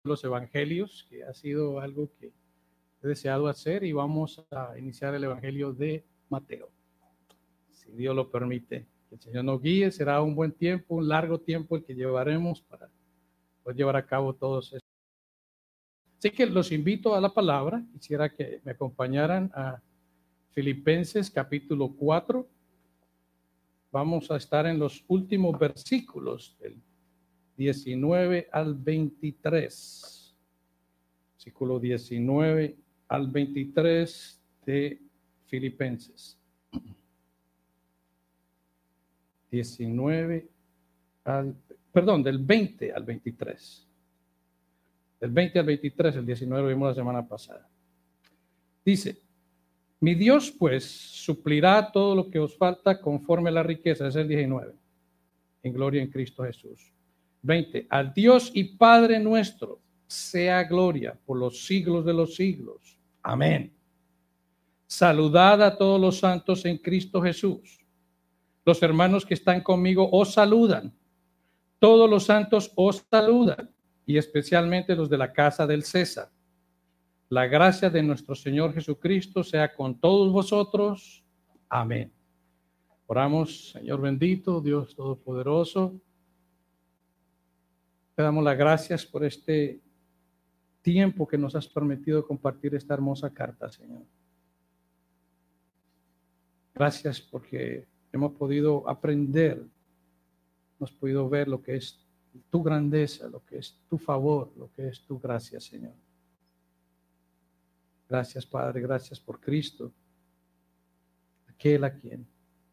los evangelios, que ha sido algo que he deseado hacer, y vamos a iniciar el evangelio de Mateo. Si Dios lo permite, que el Señor nos guíe, será un buen tiempo, un largo tiempo el que llevaremos para poder llevar a cabo todos estos. Así que los invito a la palabra. Quisiera que me acompañaran a Filipenses capítulo 4. Vamos a estar en los últimos versículos del 19 al 23. Versículo 19 al 23 de Filipenses. del 20 al 23. Del 20 al 23, el 19 lo vimos la semana pasada. Dice: mi Dios pues suplirá todo lo que os falta conforme a la riqueza. Es el 19. En gloria en Cristo Jesús. 20. Al Dios y Padre nuestro sea gloria por los siglos de los siglos. Amén. Saludad a todos los santos en Cristo Jesús. Los hermanos que están conmigo os saludan. Todos los santos os saludan, y especialmente los de la casa del César. La gracia de nuestro Señor Jesucristo sea con todos vosotros. Amén. Oramos. Señor bendito, Dios todopoderoso, te damos las gracias por este tiempo que nos has permitido compartir esta hermosa carta, Señor. Gracias porque hemos podido aprender, hemos podido ver lo que es tu grandeza, lo que es tu favor, lo que es tu gracia, Señor. Gracias, Padre, gracias por Cristo, aquel a quien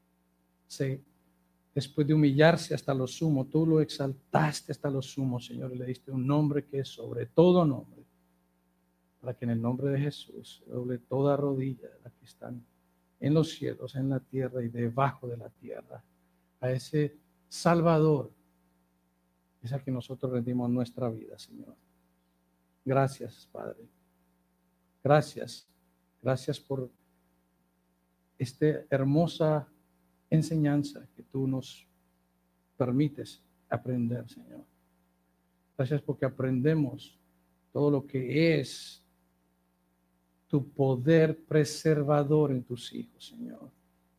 después de humillarse hasta lo sumo, tú lo exaltaste hasta lo sumo, Señor, y le diste un nombre que es sobre todo nombre, para que en el nombre de Jesús se doble toda rodilla de las que están en los cielos, en la tierra y debajo de la tierra, a ese Salvador, es a que nosotros rendimos nuestra vida, Señor. Gracias, Padre. Gracias. Gracias por esta hermosa enseñanza que tú nos permites aprender, Señor. Gracias porque aprendemos todo lo que es tu poder preservador en tus hijos, Señor.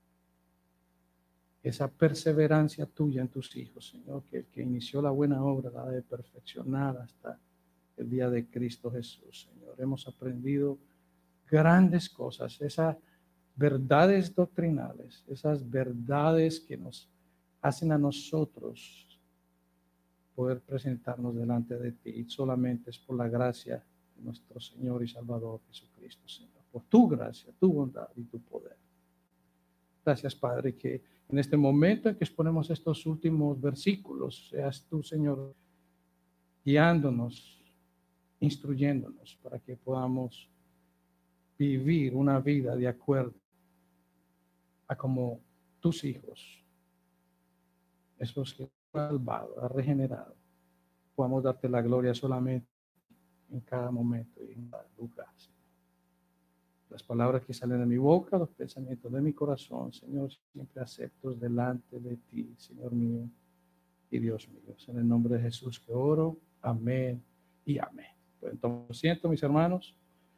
Esa perseverancia tuya en tus hijos, Señor, que el que inició la buena obra la de perfeccionar hasta el día de Cristo Jesús, Señor. Hemos aprendido grandes cosas, esas verdades doctrinales, esas verdades que nos hacen a nosotros poder presentarnos delante de ti. Y solamente es por la gracia de nuestro Señor y Salvador Jesucristo, Señor. Por tu gracia, tu bondad y tu poder. Gracias, Padre, que en este momento en que exponemos estos últimos versículos, seas tú, Señor, guiándonos, instruyéndonos para que podamos vivir una vida de acuerdo a como tus hijos, esos que has salvado, has regenerado, podamos darte la gloria solamente en cada momento y en cada lugar, Señor. Las palabras que salen de mi boca, los pensamientos de mi corazón, Señor, siempre aceptos delante de ti, Señor mío y Dios mío. En el nombre de Jesús que oro. Amén y amén. Pues entonces, lo siento, mis hermanos.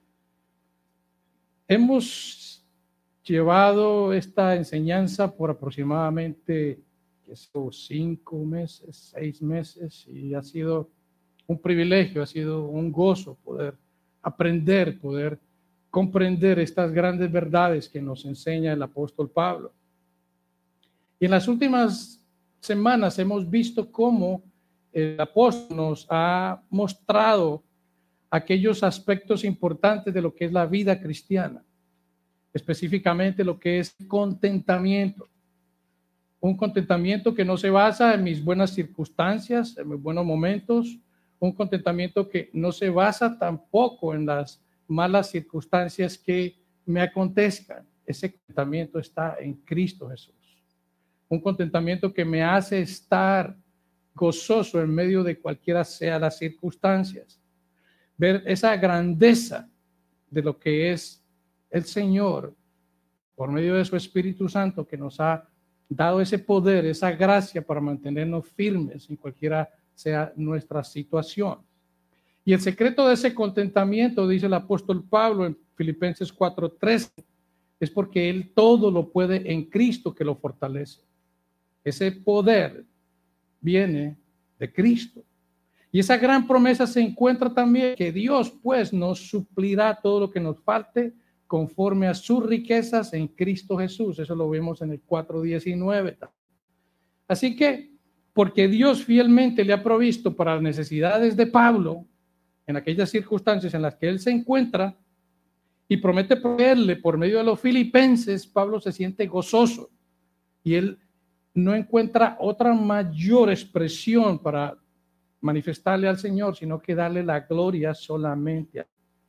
Hemos llevado esta enseñanza por aproximadamente 5 meses, 6 meses, y ha sido un privilegio, ha sido un gozo poder aprender, poder comprender estas grandes verdades que nos enseña el apóstol Pablo. Y en las últimas semanas hemos visto cómo el apóstol nos ha mostrado aquellos aspectos importantes de lo que es la vida cristiana, específicamente lo que es contentamiento. Un contentamiento que no se basa en mis buenas circunstancias, en mis buenos momentos, un contentamiento que no se basa tampoco en las malas circunstancias que me acontezcan. Ese contentamiento está en Cristo Jesús. Un contentamiento que me hace estar gozoso en medio de cualquiera sea las circunstancias. Ver esa grandeza de lo que es el Señor por medio de su Espíritu Santo, que nos ha dado ese poder, esa gracia para mantenernos firmes en cualquiera sea nuestra situación. Y el secreto de ese contentamiento, dice el apóstol Pablo en Filipenses 4:13, es porque él todo lo puede en Cristo que lo fortalece. Ese poder viene de Cristo. Y esa gran promesa se encuentra también que Dios pues nos suplirá todo lo que nos falte conforme a sus riquezas en Cristo Jesús. Eso lo vemos en el 4:19. Así que, porque Dios fielmente le ha provisto para las necesidades de Pablo, en aquellas circunstancias en las que él se encuentra, y promete proveerle por medio de los filipenses, Pablo se siente gozoso. Y él no encuentra otra mayor expresión para manifestarle al Señor, sino que darle la gloria solamente.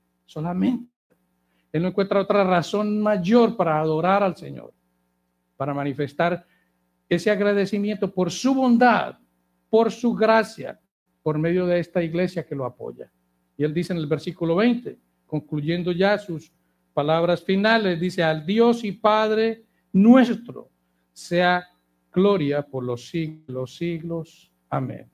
Él no encuentra otra razón mayor para adorar al Señor, para manifestar ese agradecimiento por su bondad, por su gracia, por medio de esta iglesia que lo apoya. Y él dice en el versículo 20, concluyendo ya sus palabras finales, dice: al Dios y Padre nuestro sea gloria por los siglos de los siglos. Amén.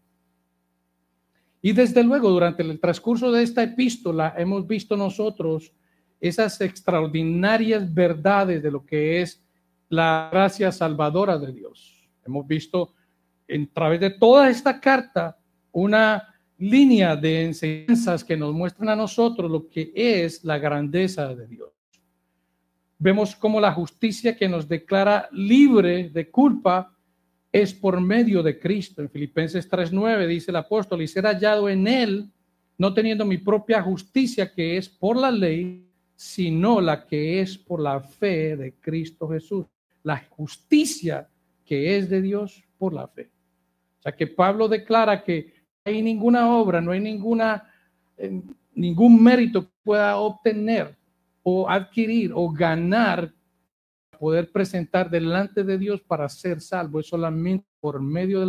Y desde luego, durante el transcurso de esta epístola, hemos visto nosotros esas extraordinarias verdades de lo que es la gracia salvadora de Dios. Hemos visto a través de toda esta carta una línea de enseñanzas que nos muestran a nosotros lo que es la grandeza de Dios. Vemos cómo la justicia que nos declara libre de culpa es por medio de Cristo. En Filipenses 3:9 dice el apóstol: y ser hallado en él, no teniendo mi propia justicia que es por la ley, sino la que es por la fe de Cristo Jesús. La justicia que es de Dios por la fe. O sea que Pablo declara que no hay ninguna obra, no hay ningún mérito que pueda obtener o adquirir o ganar, poder presentar delante de Dios para ser salvo. Es solamente por medio de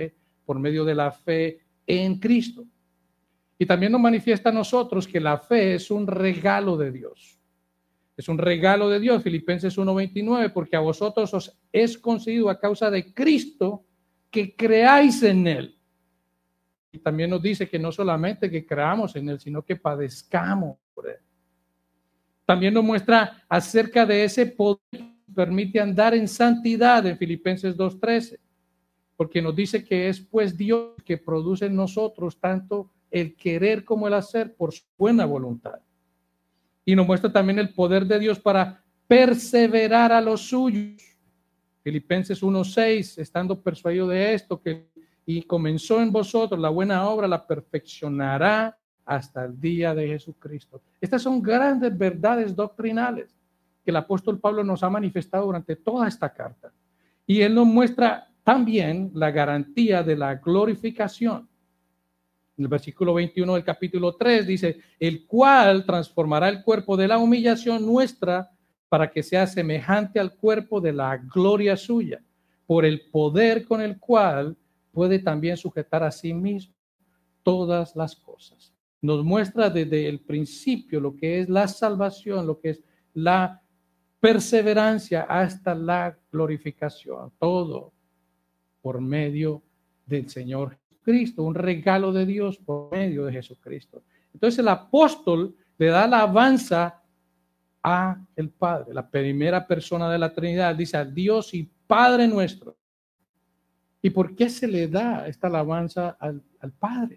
la fe en Cristo. Y también nos manifiesta a nosotros que la fe es un regalo de Dios. Es un regalo de Dios, Filipenses 1:29, porque a vosotros os es concedido a causa de Cristo que creáis en él. Y también nos dice que no solamente que creamos en él, sino que padezcamos por él. También nos muestra acerca de ese poder que permite andar en santidad en Filipenses 2:13, porque nos dice que es pues Dios que produce en nosotros tanto el querer como el hacer por su buena voluntad. Y nos muestra también el poder de Dios para perseverar a los suyos. Filipenses 1:6, estando persuadido de esto, que y comenzó en vosotros la buena obra, la perfeccionará hasta el día de Jesucristo. Estas son grandes verdades doctrinales que el apóstol Pablo nos ha manifestado durante toda esta carta. Y él nos muestra también la garantía de la glorificación. En el versículo 21 del capítulo 3 dice: el cual transformará el cuerpo de la humillación nuestra para que sea semejante al cuerpo de la gloria suya, por el poder con el cual puede también sujetar a sí mismo todas las cosas. Nos muestra desde el principio lo que es la salvación, lo que es la perseverancia hasta la glorificación, todo por medio del Señor Jesucristo, un regalo de Dios por medio de Jesucristo. Entonces el apóstol le da la alabanza a el Padre, la primera persona de la Trinidad, dice: al Dios y Padre nuestro. ¿Y por qué se le da esta alabanza al Padre?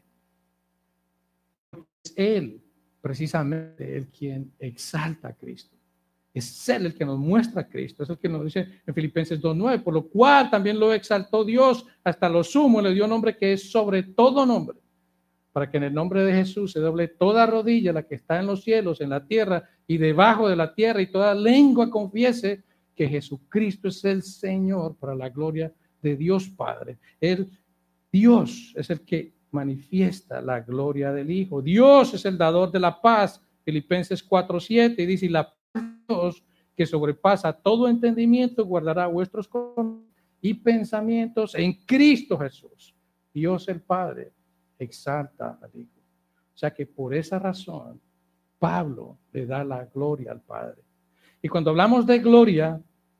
Es Él, precisamente, el quien exalta a Cristo. Es Él el que nos muestra a Cristo. Es el que nos dice en Filipenses 2:9, por lo cual también lo exaltó Dios hasta lo sumo, le dio nombre que es sobre todo nombre, para que en el nombre de Jesús se doble toda rodilla, la que está en los cielos, en la tierra y debajo de la tierra, y toda lengua confiese que Jesucristo es el Señor, para la gloria de Dios Padre. Dios es el que manifiesta la gloria del Hijo. Dios es el dador de la paz. Filipenses 4:7 y dice: y la paz de Dios, que sobrepasa todo entendimiento, guardará vuestros corazones y pensamientos en Cristo Jesús. Dios el Padre exalta al Hijo. O sea que por esa razón Pablo le da la gloria al Padre. Y cuando hablamos de gloria,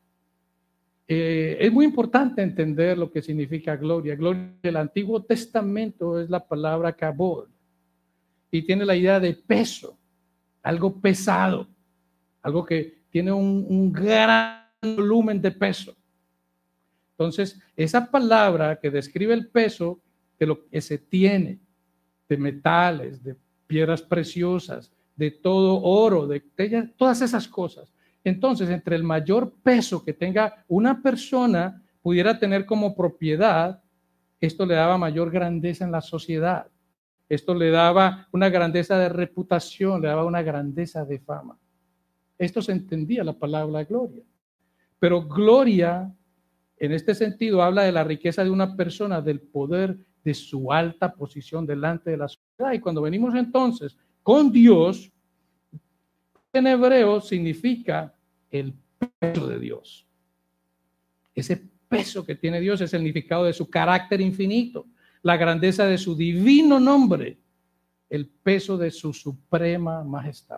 es muy importante entender lo que significa gloria. Gloria del Antiguo Testamento es la palabra kabod. y tiene la idea de peso, algo pesado, algo que tiene un gran volumen de peso. Entonces, esa palabra que describe el peso de lo que se tiene, de metales, de piedras preciosas, de todo oro, de todas esas cosas. Entonces, entre el mayor peso que tenga una persona pudiera tener como propiedad, esto le daba mayor grandeza en la sociedad. Esto le daba una grandeza de reputación, le daba una grandeza de fama. Esto se entendía la palabra gloria. Pero gloria, en este sentido, habla de la riqueza de una persona, del poder de su alta posición delante de la sociedad. Y cuando venimos entonces con Dios, en hebreo significa el peso de Dios. Ese peso que tiene Dios es el significado de su carácter infinito, la grandeza de su divino nombre, el peso de su suprema majestad.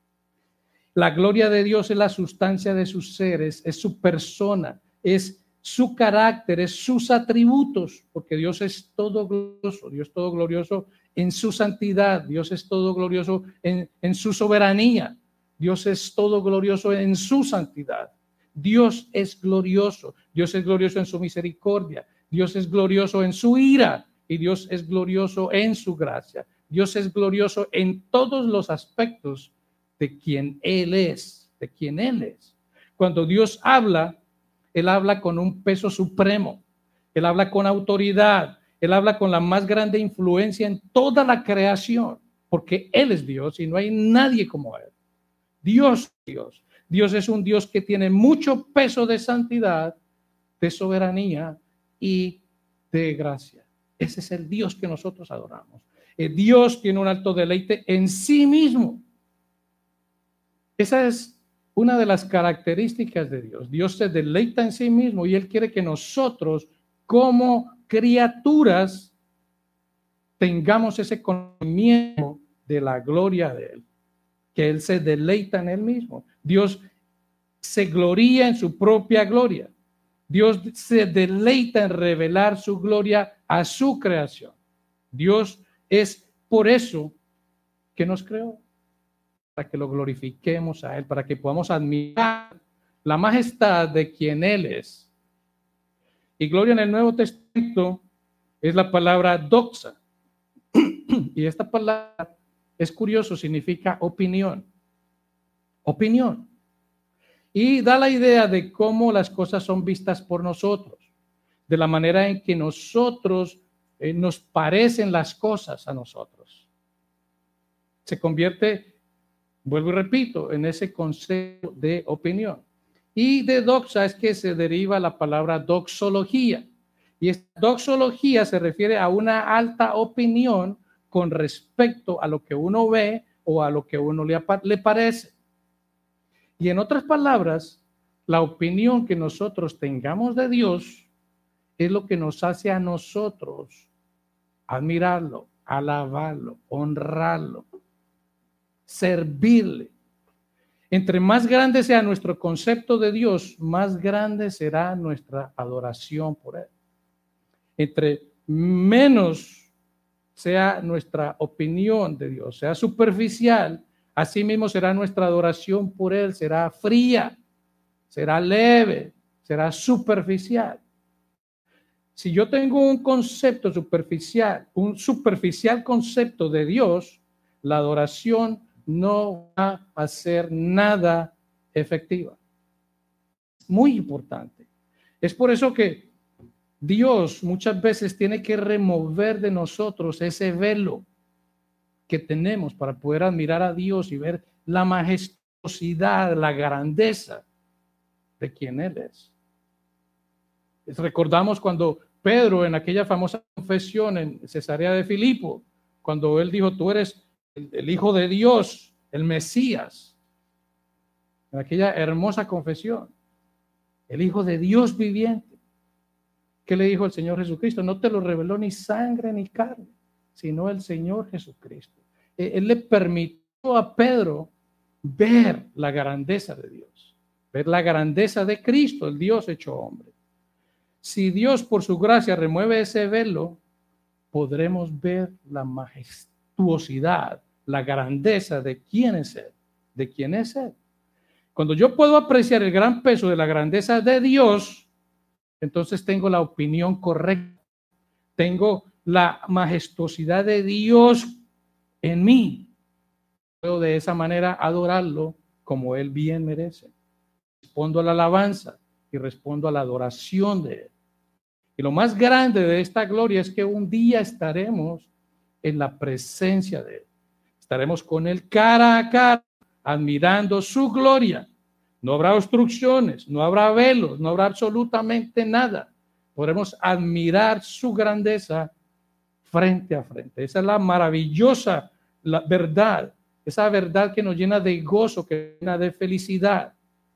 La gloria de Dios es la sustancia de sus seres, es su persona, es su carácter, es sus atributos, porque Dios es todo glorioso, Dios es todo glorioso en su santidad, Dios es todo glorioso en su soberanía, Dios es todo glorioso en su santidad. Dios es glorioso en su misericordia, Dios es glorioso en su ira y Dios es glorioso en su gracia. Dios es glorioso en todos los aspectos de quien Él es, de quien Él es. Cuando Dios habla, Él habla con un peso supremo, Él habla con autoridad, Él habla con la más grande influencia en toda la creación, porque Él es Dios y no hay nadie como Él. Dios. Dios es un Dios que tiene mucho peso de santidad, de soberanía y de gracia. Ese es el Dios que nosotros adoramos. Dios tiene un alto deleite en sí mismo. Esa es una de las características de Dios. Dios se deleita en sí mismo y Él quiere que nosotros, como criaturas, tengamos ese conocimiento de la gloria de Él, que Él se deleita en Él mismo. Dios se gloría en su propia gloria. Dios se deleita en revelar su gloria a su creación. Dios es por eso que nos creó, para que lo glorifiquemos a Él, para que podamos admirar la majestad de quien Él es. Y gloria en el Nuevo Testamento es la palabra doxa. Y esta palabra, es curioso, significa opinión. Opinión. Y da la idea de cómo las cosas son vistas por nosotros, de la manera en que nosotros nos parecen las cosas a nosotros. Se convierte, vuelvo y repito, en ese concepto de opinión. Y de doxa es que se deriva la palabra doxología. Y esta doxología se refiere a una alta opinión con respecto a lo que uno ve o a lo que uno le parece. Y en otras palabras, la opinión que nosotros tengamos de Dios es lo que nos hace a nosotros admirarlo, alabarlo, honrarlo, servirle. Entre más grande sea nuestro concepto de Dios, más grande será nuestra adoración por Él. Entre menos sea nuestra opinión de Dios, sea superficial, así mismo será nuestra adoración por Él, será fría, será leve, será superficial. Si yo tengo un concepto superficial, un superficial concepto de Dios, la adoración no va a ser nada efectiva. Muy importante. Es por eso que Dios muchas veces tiene que remover de nosotros ese velo que tenemos para poder admirar a Dios y ver la majestuosidad, la grandeza de quien Él es. Recordamos cuando Pedro, en aquella famosa confesión en Cesarea de Filipo, cuando él dijo, tú eres el Hijo de Dios, el Mesías, en aquella hermosa confesión, el Hijo de Dios viviente. ¿Qué le dijo el Señor Jesucristo? No te lo reveló ni sangre ni carne, sino el Señor Jesucristo. Él le permitió a Pedro ver la grandeza de Dios, ver la grandeza de Cristo, el Dios hecho hombre. Si Dios por su gracia remueve ese velo, podremos ver la majestuosidad, la grandeza de quién es Él, de quién es Él. Cuando yo puedo apreciar el gran peso de la grandeza de Dios, entonces tengo la opinión correcta, tengo la majestuosidad de Dios en mí. Puedo de esa manera adorarlo como Él bien merece. Respondo a la alabanza y respondo a la adoración de Él. Y lo más grande de esta gloria es que un día estaremos en la presencia de Él. Estaremos con Él cara a cara, admirando su gloria. No habrá obstrucciones, no habrá velos, no habrá absolutamente nada. Podremos admirar su grandeza frente a frente. Esa es la maravillosa verdad, esa verdad que nos llena de gozo, que nos llena de felicidad.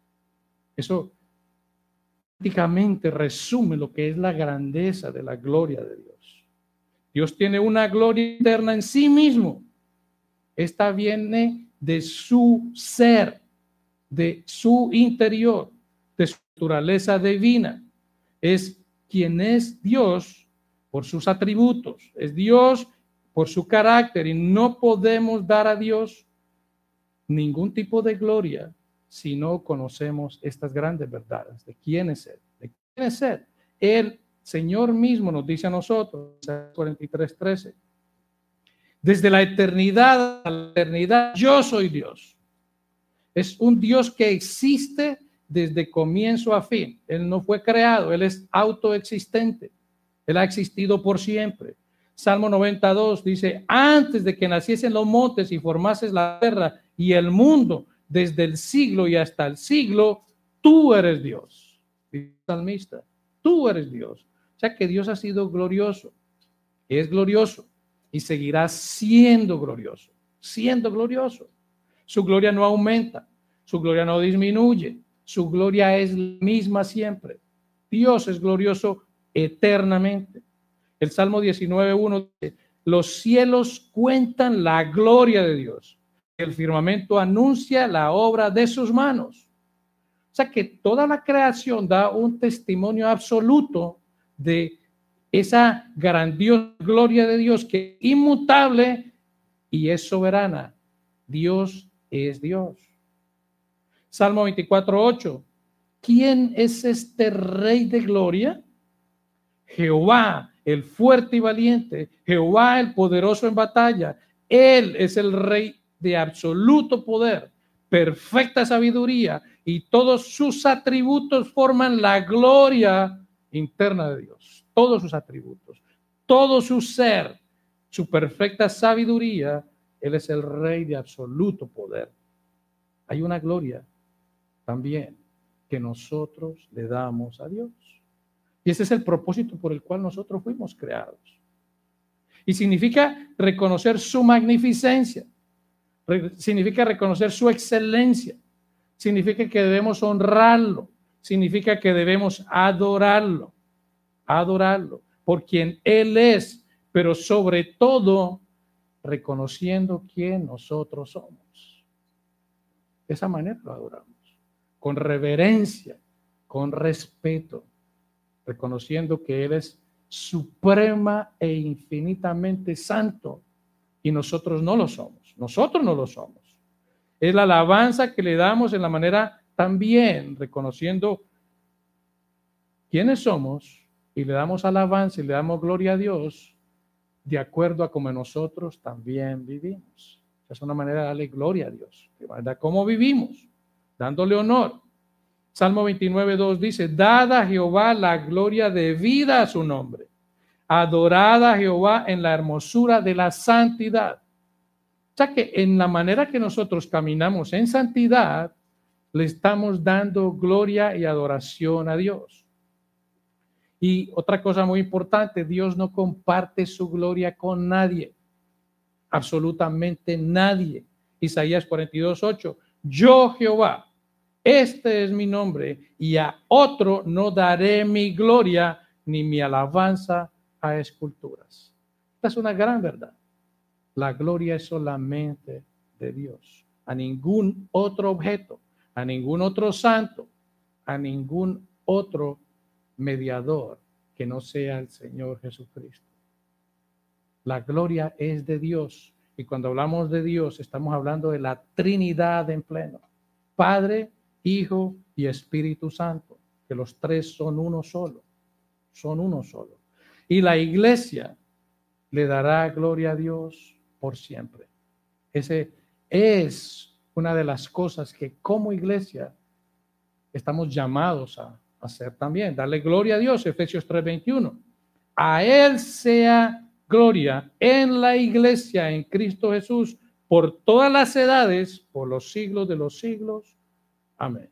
Eso prácticamente resume lo que es la grandeza de la gloria de Dios. Dios tiene una gloria eterna en sí mismo. Esta viene de su ser, de su interior, de su naturaleza divina. Es quien es Dios por sus atributos, es Dios por su carácter, y no podemos dar a Dios ningún tipo de gloria si no conocemos estas grandes verdades de quién es Él, de quién es Él. El Señor mismo nos dice a nosotros, 43:13, desde la eternidad a la eternidad, yo soy Dios. Es un Dios que existe desde comienzo a fin. Él no fue creado, Él es autoexistente. Él ha existido por siempre. Salmo 92 dice, antes de que naciesen los montes y formases la tierra y el mundo, desde el siglo y hasta el siglo, tú eres Dios. Dice el salmista, tú eres Dios. O sea que Dios ha sido glorioso, es glorioso y seguirá siendo glorioso, siendo glorioso. Su gloria no aumenta, su gloria no disminuye, su gloria es la misma siempre. Dios es glorioso eternamente. El Salmo 19:1 dice, los cielos cuentan la gloria de Dios, el firmamento anuncia la obra de sus manos. O sea que toda la creación da un testimonio absoluto de esa grandiosa gloria de Dios que es inmutable y es soberana. Dios es Dios. Salmo 24:8. ¿Quién es este Rey de gloria? Jehová, el fuerte y valiente, Jehová, el poderoso en batalla. Él es el Rey de absoluto poder, perfecta sabiduría, y todos sus atributos forman la gloria interna de Dios. Todos sus atributos, todo su ser, su perfecta sabiduría. Él es el Rey de absoluto poder. Hay una gloria también que nosotros le damos a Dios. Y ese es el propósito por el cual nosotros fuimos creados. Y significa reconocer su magnificencia, significa reconocer su excelencia, significa que debemos honrarlo, significa que debemos adorarlo, por quien Él es, pero sobre todo reconociendo quién nosotros somos. De esa manera lo adoramos, con reverencia, con respeto, reconociendo que Él es suprema e infinitamente santo y nosotros no lo somos. Nosotros no lo somos. Es la alabanza que le damos en la manera también reconociendo quiénes somos y le damos alabanza y le damos gloria a Dios de acuerdo a como nosotros también vivimos. Es una manera de darle gloria a Dios, de manera como vivimos, dándole honor. Salmo 29:2 dice, dad a Jehová la gloria debida a su nombre. Adorad a Jehová en la hermosura de la santidad. O sea que en la manera que nosotros caminamos en santidad, le estamos dando gloria y adoración a Dios. Y otra cosa muy importante, Dios no comparte su gloria con nadie. Absolutamente nadie. Isaías 42:8. Yo, Jehová, este es mi nombre, y a otro no daré mi gloria ni mi alabanza a esculturas. Esta es una gran verdad. La gloria es solamente de Dios. A ningún otro objeto, a ningún otro santo, a ningún otro mediador que no sea el Señor Jesucristo. La gloria es de Dios Y cuando hablamos de Dios, estamos hablando de la Trinidad en pleno. Padre, Hijo y Espíritu Santo, que los tres son uno solo. Son uno solo. Y la iglesia le dará gloria a Dios por siempre. Ese es una de las cosas que como iglesia estamos llamados a hacer también. Darle gloria a Dios, Efesios 3:21. A Él sea gloria en la iglesia, en Cristo Jesús, por todas las edades, por los siglos de los siglos. Amén.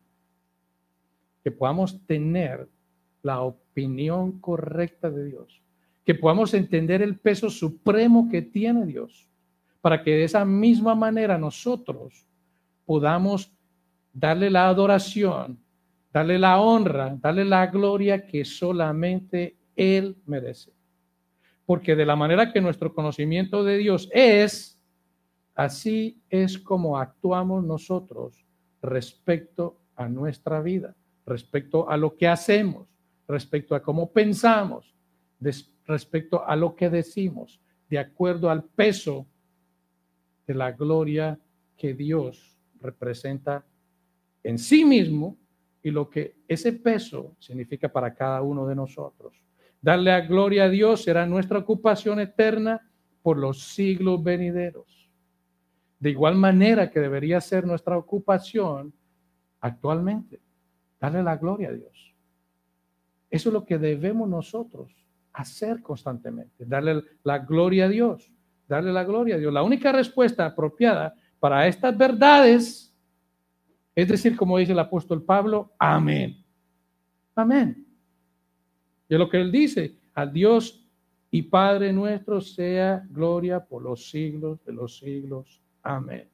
Que podamos tener la opinión correcta de Dios. Que podamos entender el peso supremo que tiene Dios. Para que de esa misma manera nosotros podamos darle la adoración, darle la honra, darle la gloria que solamente Él merece. Porque de la manera que nuestro conocimiento de Dios es, así es como actuamos nosotros respecto a nuestra vida, respecto a lo que hacemos, respecto a cómo pensamos, respecto a lo que decimos, de acuerdo al peso de la gloria que Dios representa en sí mismo y lo que ese peso significa para cada uno de nosotros. Darle a gloria a Dios será nuestra ocupación eterna por los siglos venideros. De igual manera que debería ser nuestra ocupación actualmente, darle la gloria a Dios. Eso es lo que debemos nosotros hacer constantemente, darle la gloria a Dios, darle la gloria a Dios. La única respuesta apropiada para estas verdades es decir, como dice el apóstol Pablo, amén. Amén. Y es lo que él dice, a Dios y Padre nuestro sea gloria por los siglos de los siglos. Amén.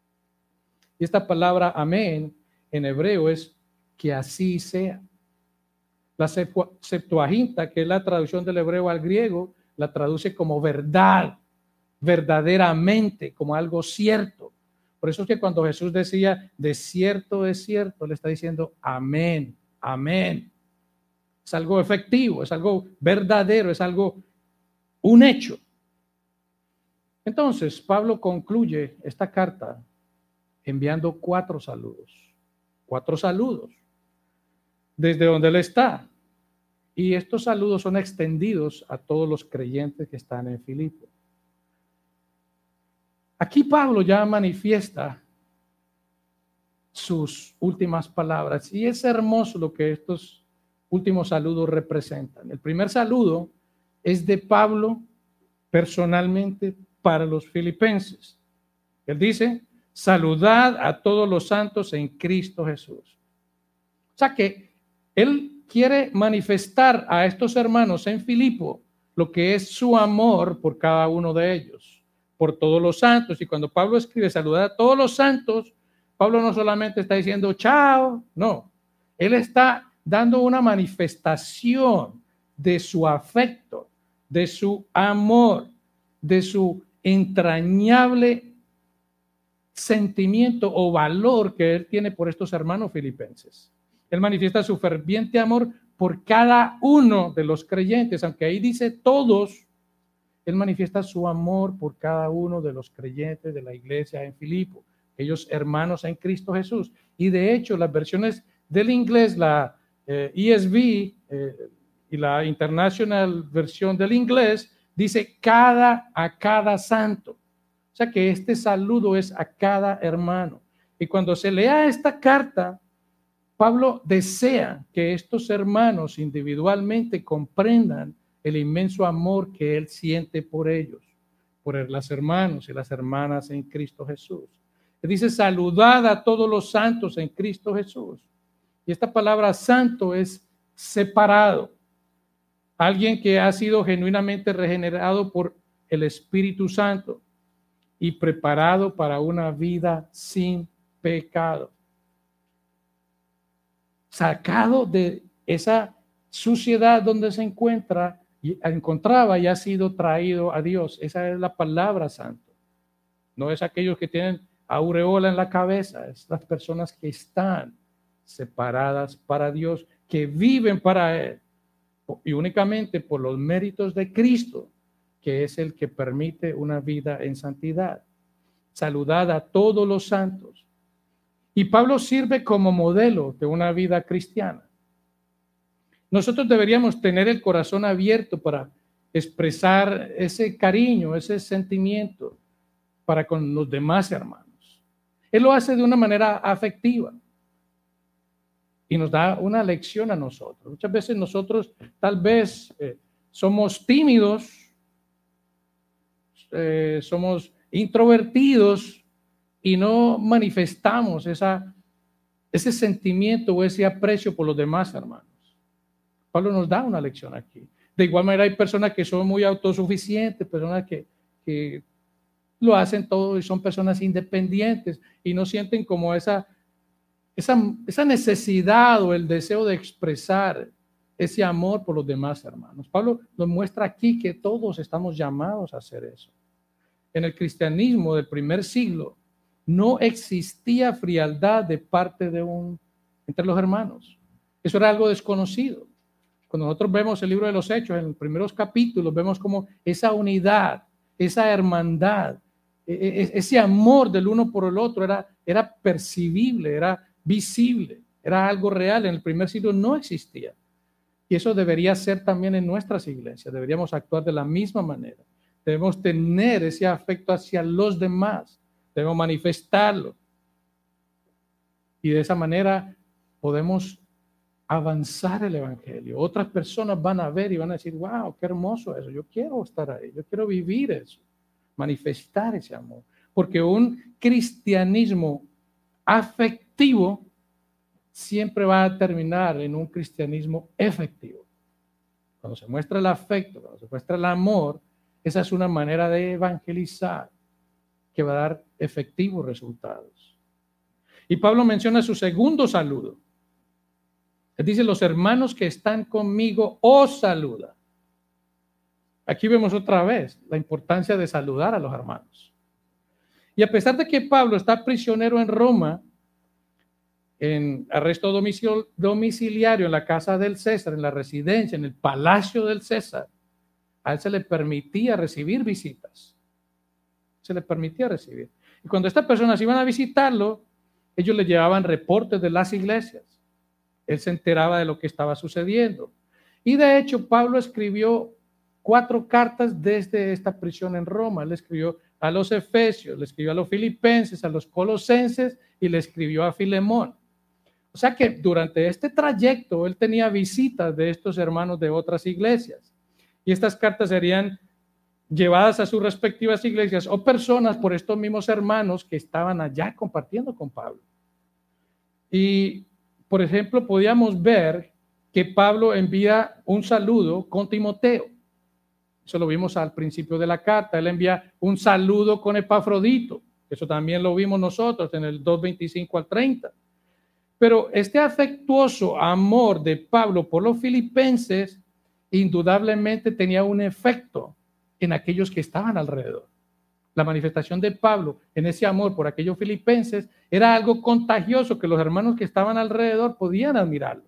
Y esta palabra amén en hebreo es que así sea. La Septuaginta, que es la traducción del hebreo al griego, la traduce como verdad, verdaderamente, como algo cierto. Por eso es que cuando Jesús decía, de cierto, le está diciendo amén, amén. Es algo efectivo, es algo verdadero, es algo, un hecho. Entonces, Pablo concluye esta carta enviando 4 saludos. 4 saludos desde donde él está. Y estos saludos son extendidos a todos los creyentes que están en Filipo. Aquí Pablo ya manifiesta sus últimas palabras y es hermoso lo que estos últimos saludos representan. El primer saludo es de Pablo personalmente para los filipenses. Él dice, saludad a todos los santos en Cristo Jesús. O sea que él quiere manifestar a estos hermanos en Filipo lo que es su amor por cada uno de ellos, por todos los santos. Y cuando Pablo escribe saludad a todos los santos, Pablo no solamente está diciendo chao, no. Él está dando una manifestación de su afecto, de su amor, de su entrañable sentimiento o valor que él tiene por estos hermanos filipenses. Él manifiesta su ferviente amor por cada uno de los creyentes, aunque ahí dice todos, él manifiesta su amor por cada uno de los creyentes de la iglesia en Filipo, ellos hermanos en Cristo Jesús. Y de hecho, las versiones del inglés, la ESV y la International versión del inglés, dice a cada santo. O sea que este saludo es a cada hermano. Y cuando se lea esta carta, Pablo desea que estos hermanos individualmente comprendan el inmenso amor que él siente por ellos, por las hermanos y las hermanas en Cristo Jesús. Él dice, saludad a todos los santos en Cristo Jesús. Y esta palabra santo es separado. Alguien que ha sido genuinamente regenerado por el Espíritu Santo y preparado para una vida sin pecado. Sacado de esa suciedad donde se encontraba y ha sido traído a Dios. Esa es la palabra santo. No es aquellos que tienen aureola en la cabeza, es las personas que están separadas para Dios, que viven para Él y únicamente por los méritos de Cristo que es el que permite una vida en santidad. Saludad a todos los santos. Y Pablo sirve como modelo de una vida cristiana. Nosotros deberíamos tener el corazón abierto para expresar ese cariño, ese sentimiento para con los demás hermanos. Él lo hace de una manera afectiva y nos da una lección a nosotros. Muchas veces nosotros tal vez somos tímidos, somos introvertidos y no manifestamos ese sentimiento o ese aprecio por los demás hermanos. Pablo nos da una lección aquí. De igual manera hay personas que son muy autosuficientes, personas que lo hacen todo y son personas independientes y no sienten como esa necesidad o el deseo de expresar ese amor por los demás hermanos. Pablo nos muestra aquí que todos estamos llamados a hacer eso. En el cristianismo del primer siglo no existía frialdad de parte entre los hermanos. Eso era algo desconocido. Cuando nosotros vemos el libro de los Hechos, en los primeros capítulos, vemos como esa unidad, esa hermandad, ese amor del uno por el otro era percibible, era visible, era algo real. En el primer siglo no existía. Y eso debería ser también en nuestras iglesias. Deberíamos actuar de la misma manera. Debemos tener ese afecto hacia los demás. Debemos manifestarlo. Y de esa manera podemos avanzar el evangelio. Otras personas van a ver y van a decir, wow, qué hermoso eso. Yo quiero estar ahí. Yo quiero vivir eso. Manifestar ese amor. Porque un cristianismo afectivo siempre va a terminar en un cristianismo efectivo. Cuando se muestra el afecto, cuando se muestra el amor, esa es una manera de evangelizar que va a dar efectivos resultados. Y Pablo menciona su segundo saludo. Él dice, los hermanos que están conmigo os saludan. Aquí vemos otra vez la importancia de saludar a los hermanos. Y a pesar de que Pablo está prisionero en Roma, en arresto domiciliario en la casa del César, en la residencia, en el palacio del César, a él se le permitía recibir visitas. Se le permitía recibir. Y cuando estas personas iban a visitarlo, ellos le llevaban reportes de las iglesias. Él se enteraba de lo que estaba sucediendo. Y de hecho, Pablo escribió 4 cartas desde esta prisión en Roma. Él escribió a los Efesios, le escribió a los Filipenses, a los Colosenses y le escribió a Filemón. O sea que durante este trayecto él tenía visitas de estos hermanos de otras iglesias. Y estas cartas serían llevadas a sus respectivas iglesias o personas por estos mismos hermanos que estaban allá compartiendo con Pablo. Y, por ejemplo, podíamos ver que Pablo envía un saludo con Timoteo. Eso lo vimos al principio de la carta. Él envía un saludo con Epafrodito. Eso también lo vimos nosotros en el 2:25 al 30. Pero este afectuoso amor de Pablo por los filipenses indudablemente tenía un efecto en aquellos que estaban alrededor. La manifestación de Pablo en ese amor por aquellos filipenses era algo contagioso que los hermanos que estaban alrededor podían admirarlo.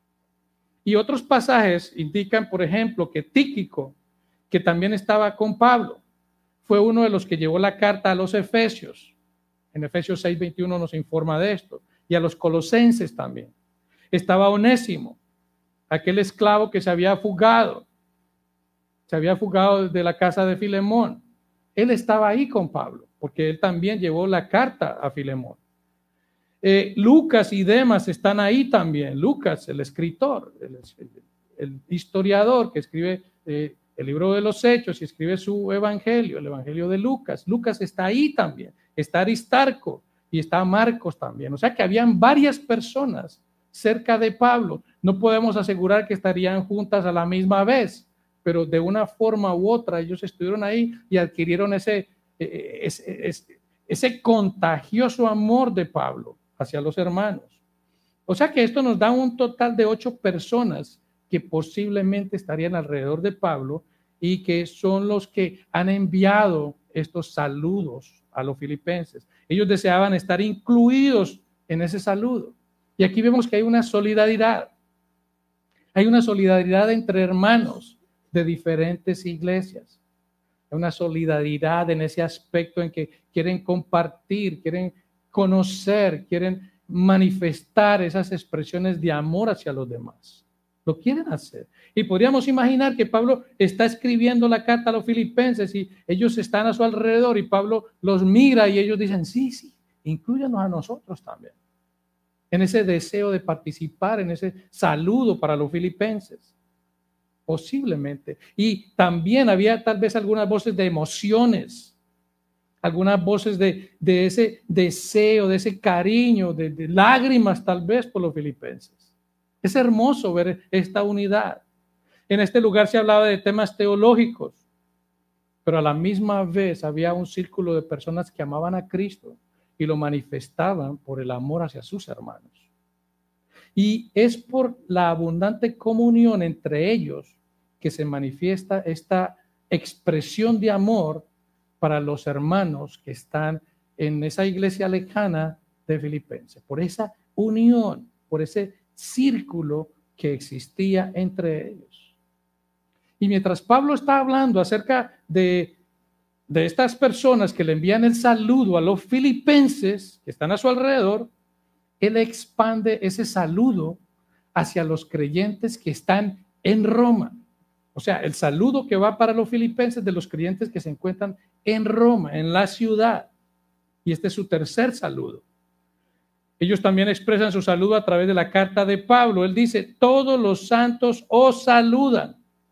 Y otros pasajes indican, por ejemplo, que Tíquico, que también estaba con Pablo, fue uno de los que llevó la carta a los Efesios. En Efesios 6:21 nos informa de esto. Y a los Colosenses también. Estaba Onésimo, aquel esclavo que se había fugado de la casa de Filemón. Él estaba ahí con Pablo, porque él también llevó la carta a Filemón. Lucas y Demas están ahí también. Lucas, el escritor, el historiador que escribe el libro de los Hechos y escribe su evangelio, el evangelio de Lucas. Lucas está ahí también. Está Aristarco y está Marcos también. O sea que habían varias personas cerca de Pablo. No podemos asegurar que estarían juntas a la misma vez, pero de una forma u otra ellos estuvieron ahí y adquirieron ese contagioso amor de Pablo hacia los hermanos. O sea que esto nos da un total de 8 personas que posiblemente estarían alrededor de Pablo y que son los que han enviado estos saludos a los filipenses. Ellos deseaban estar incluidos en ese saludo. Y aquí vemos que hay una solidaridad. Hay una solidaridad entre hermanos de diferentes iglesias. una solidaridad en ese aspecto en que quieren compartir, quieren conocer, quieren manifestar esas expresiones de amor hacia los demás. Lo quieren hacer. Y podríamos imaginar que Pablo está escribiendo la carta a los filipenses y ellos están a su alrededor y Pablo los mira y ellos dicen, sí, sí, inclúyanos a nosotros también. En ese deseo de participar, en ese saludo para los filipenses. Posiblemente. Y también había tal vez algunas voces de emociones, algunas voces de ese deseo, de ese cariño, de lágrimas tal vez por los filipenses. Es hermoso ver esta unidad. En este lugar se hablaba de temas teológicos, pero a la misma vez había un círculo de personas que amaban a Cristo y lo manifestaban por el amor hacia sus hermanos. Y es por la abundante comunión entre ellos que se manifiesta esta expresión de amor para los hermanos que están en esa iglesia lejana de Filipenses, por esa unión, por ese círculo que existía entre ellos. Y mientras Pablo está hablando acerca de estas personas que le envían el saludo a los filipenses que están a su alrededor, él expande ese saludo hacia los creyentes que están en Roma. O sea, el saludo que va para los filipenses de los creyentes que se encuentran en Roma, en la ciudad. Y este es su tercer saludo. Ellos también expresan su saludo a través de la carta de Pablo. Él dice, todos los santos os saludan.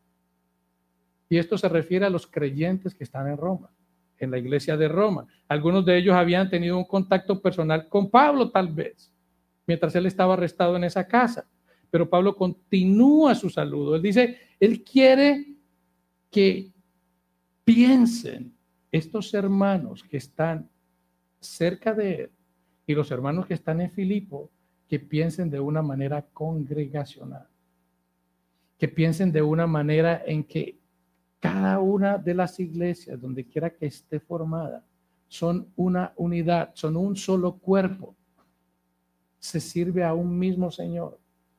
Y esto se refiere a los creyentes que están en Roma, en la iglesia de Roma. Algunos de ellos habían tenido un contacto personal con Pablo tal vez, mientras él estaba arrestado en esa casa. Pero Pablo continúa su saludo. Él dice, él quiere que piensen estos hermanos que están cerca de él y los hermanos que están en Filipo, que piensen de una manera congregacional, que piensen de una manera en que cada una de las iglesias, donde quiera que esté formada, son una unidad, son un solo cuerpo. Se sirve a un mismo Señor.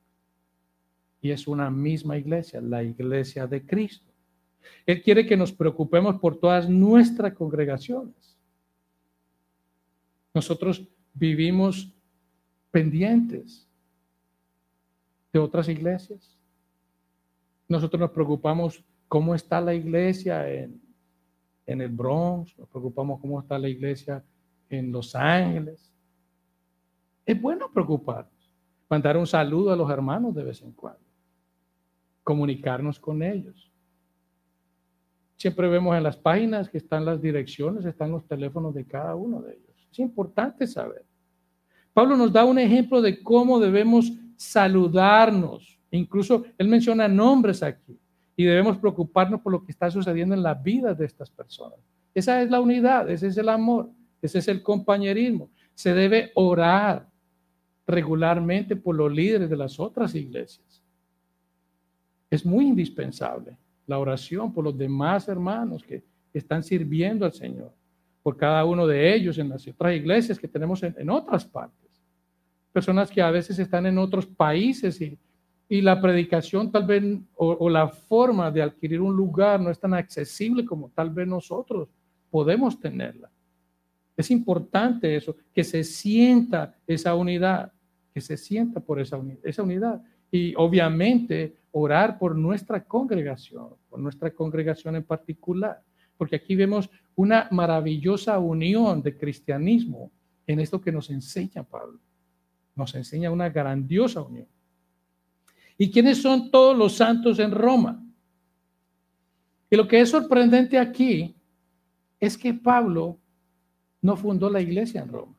Y es una misma iglesia, la iglesia de Cristo. Él quiere que nos preocupemos por todas nuestras congregaciones. Nosotros vivimos pendientes de otras iglesias. Nosotros nos preocupamos cómo está la iglesia en el Bronx, nos preocupamos cómo está la iglesia en Los Ángeles. Es bueno preocuparnos, mandar un saludo a los hermanos de vez en cuando, comunicarnos con ellos. Siempre vemos en las páginas que están las direcciones, están los teléfonos de cada uno de ellos. Es importante saber. Pablo nos da un ejemplo de cómo debemos saludarnos. Incluso él menciona nombres aquí. Y debemos preocuparnos por lo que está sucediendo en la vida de estas personas. Esa es la unidad, ese es el amor, ese es el compañerismo. Se debe orar regularmente por los líderes de las otras iglesias. Es muy indispensable la oración por los demás hermanos que están sirviendo al Señor, por cada uno de ellos en las otras iglesias que tenemos en otras partes. Personas que a veces están en otros países y la predicación tal vez o la forma de adquirir un lugar no es tan accesible como tal vez nosotros podemos tenerla. Es importante eso, que se sienta esa unidad, que se sienta por esa unidad. Y obviamente orar por nuestra congregación en particular, porque aquí vemos una maravillosa unión de cristianismo en esto que nos enseña Pablo. Nos enseña una grandiosa unión. ¿Y quiénes son todos los santos en Roma? Y lo que es sorprendente aquí es que Pablo no fundó la iglesia en Roma.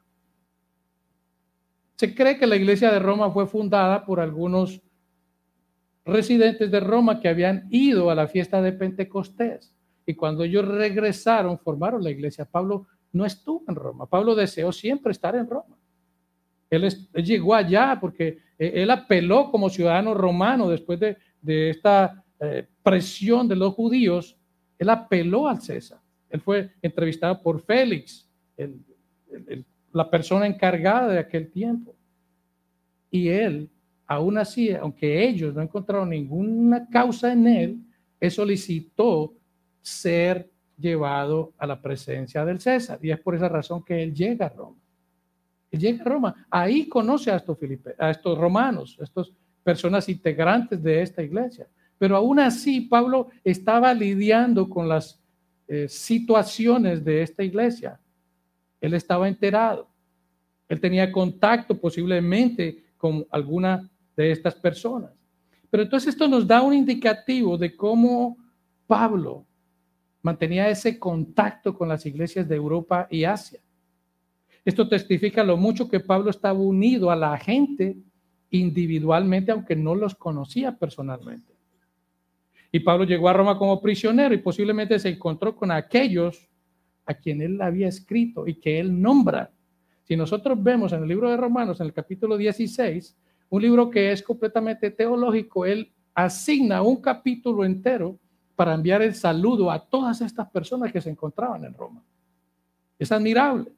Se cree que la iglesia de Roma fue fundada por algunos residentes de Roma que habían ido a la fiesta de Pentecostés. Y cuando ellos regresaron, formaron la iglesia. Pablo no estuvo en Roma. Pablo deseó siempre estar en Roma. Él llegó allá porque él apeló como ciudadano romano después de esta presión de los judíos. Él apeló al César. Él fue entrevistado por Félix, la persona encargada de aquel tiempo. Y él, aún así, aunque ellos no encontraron ninguna causa en él, él solicitó ser llevado a la presencia del César. Y es por esa razón que él llega a Roma. Él llega a Roma. Ahí conoce a estos romanos, a estas personas integrantes de esta iglesia. Pero aún así, Pablo estaba lidiando con las situaciones de esta iglesia. Él estaba enterado. Él tenía contacto posiblemente con alguna de estas personas. Pero entonces esto nos da un indicativo de cómo Pablo mantenía ese contacto con las iglesias de Europa y Asia. Esto testifica lo mucho que Pablo estaba unido a la gente individualmente, aunque no los conocía personalmente. Y Pablo llegó a Roma como prisionero y posiblemente se encontró con aquellos a quien él había escrito y que él nombra. Si nosotros vemos en el libro de Romanos, en el capítulo 16, un libro que es completamente teológico, él asigna un capítulo entero para enviar el saludo a todas estas personas que se encontraban en Roma. Es admirable,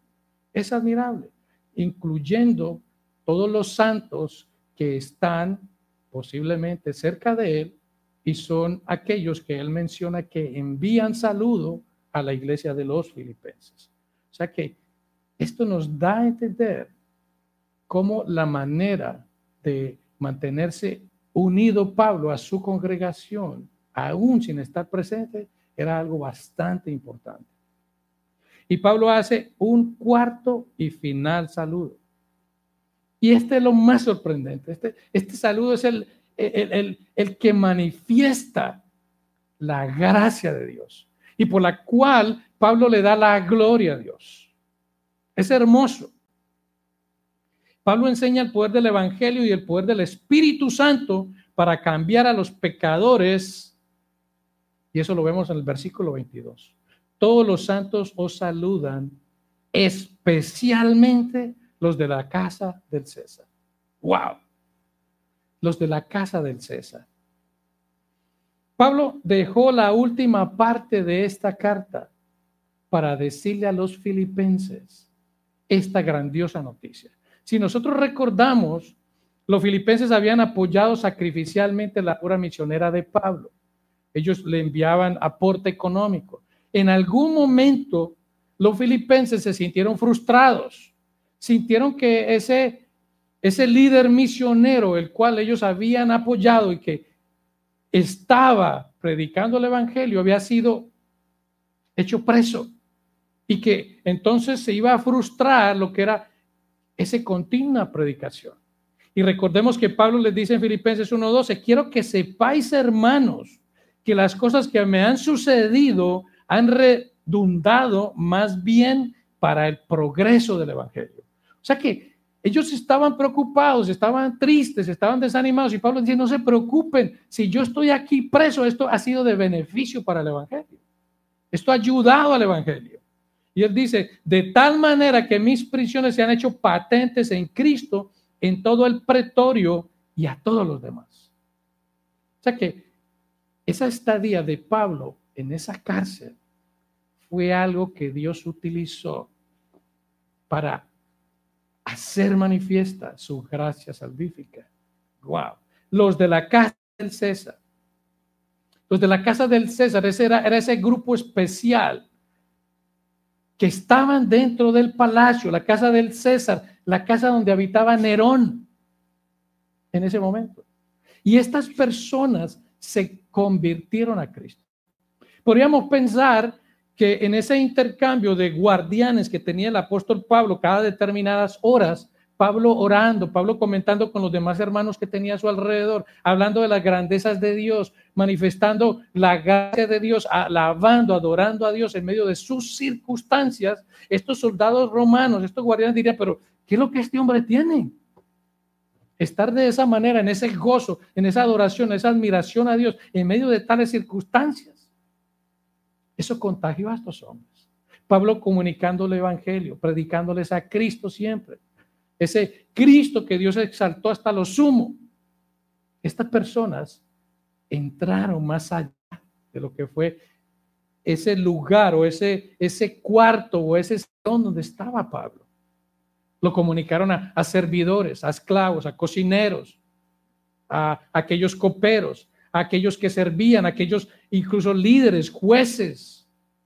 incluyendo todos los santos que están posiblemente cerca de él y son aquellos que él menciona que envían saludo a la iglesia de los filipenses. O sea que esto nos da a entender cómo la manera de mantenerse unido Pablo a su congregación, aún sin estar presente, era algo bastante importante. Y Pablo hace un cuarto y final saludo. Y este es lo más sorprendente. Este saludo es el que manifiesta la gracia de Dios y por la cual Pablo le da la gloria a Dios. Es hermoso. Pablo enseña el poder del Evangelio y el poder del Espíritu Santo para cambiar a los pecadores. Y eso lo vemos en el versículo 22. Todos los santos os saludan, especialmente los de la casa del César. ¡Wow! Los de la casa del César. Pablo dejó la última parte de esta carta para decirle a los filipenses esta grandiosa noticia. Si nosotros recordamos, los filipenses habían apoyado sacrificialmente la obra misionera de Pablo. Ellos le enviaban aporte económico. En algún momento, los filipenses se sintieron frustrados. Sintieron que ese líder misionero, el cual ellos habían apoyado y que estaba predicando el evangelio, había sido hecho preso. Y que entonces se iba a frustrar lo que era esa continua predicación. Y recordemos que Pablo les dice en Filipenses 1:12, quiero que sepáis, hermanos, que las cosas que me han sucedido han redundado más bien para el progreso del evangelio. O sea que ellos estaban preocupados, estaban tristes, estaban desanimados y Pablo dice, no se preocupen, si yo estoy aquí preso, esto ha sido de beneficio para el evangelio. Esto ha ayudado al evangelio. Y él dice, de tal manera que mis prisiones se han hecho patentes en Cristo, en todo el pretorio y a todos los demás. O sea que esa estadía de Pablo en esa cárcel fue algo que Dios utilizó para hacer manifiesta su gracia salvífica. Wow. Los de la casa del César. Los de la casa del César, era ese grupo especial que estaban dentro del palacio, la casa del César, la casa donde habitaba Nerón en ese momento. Y estas personas se convirtieron a Cristo. Podríamos pensar que en ese intercambio de guardianes que tenía el apóstol Pablo cada determinadas horas, Pablo orando, Pablo comentando con los demás hermanos que tenía a su alrededor, hablando de las grandezas de Dios, manifestando la gracia de Dios, alabando, adorando a Dios en medio de sus circunstancias, estos soldados romanos, estos guardianes dirían, pero ¿qué es lo que este hombre tiene? Estar de esa manera, en ese gozo, en esa adoración, en esa admiración a Dios, en medio de tales circunstancias. Eso contagió a estos hombres. Pablo comunicando el evangelio, predicándoles a Cristo siempre. Ese Cristo que Dios exaltó hasta lo sumo. Estas personas entraron más allá de lo que fue ese lugar o ese cuarto o ese salón donde estaba Pablo. Lo comunicaron a servidores, a esclavos, a cocineros, a aquellos coperos, a aquellos que servían, a aquellos incluso líderes, jueces.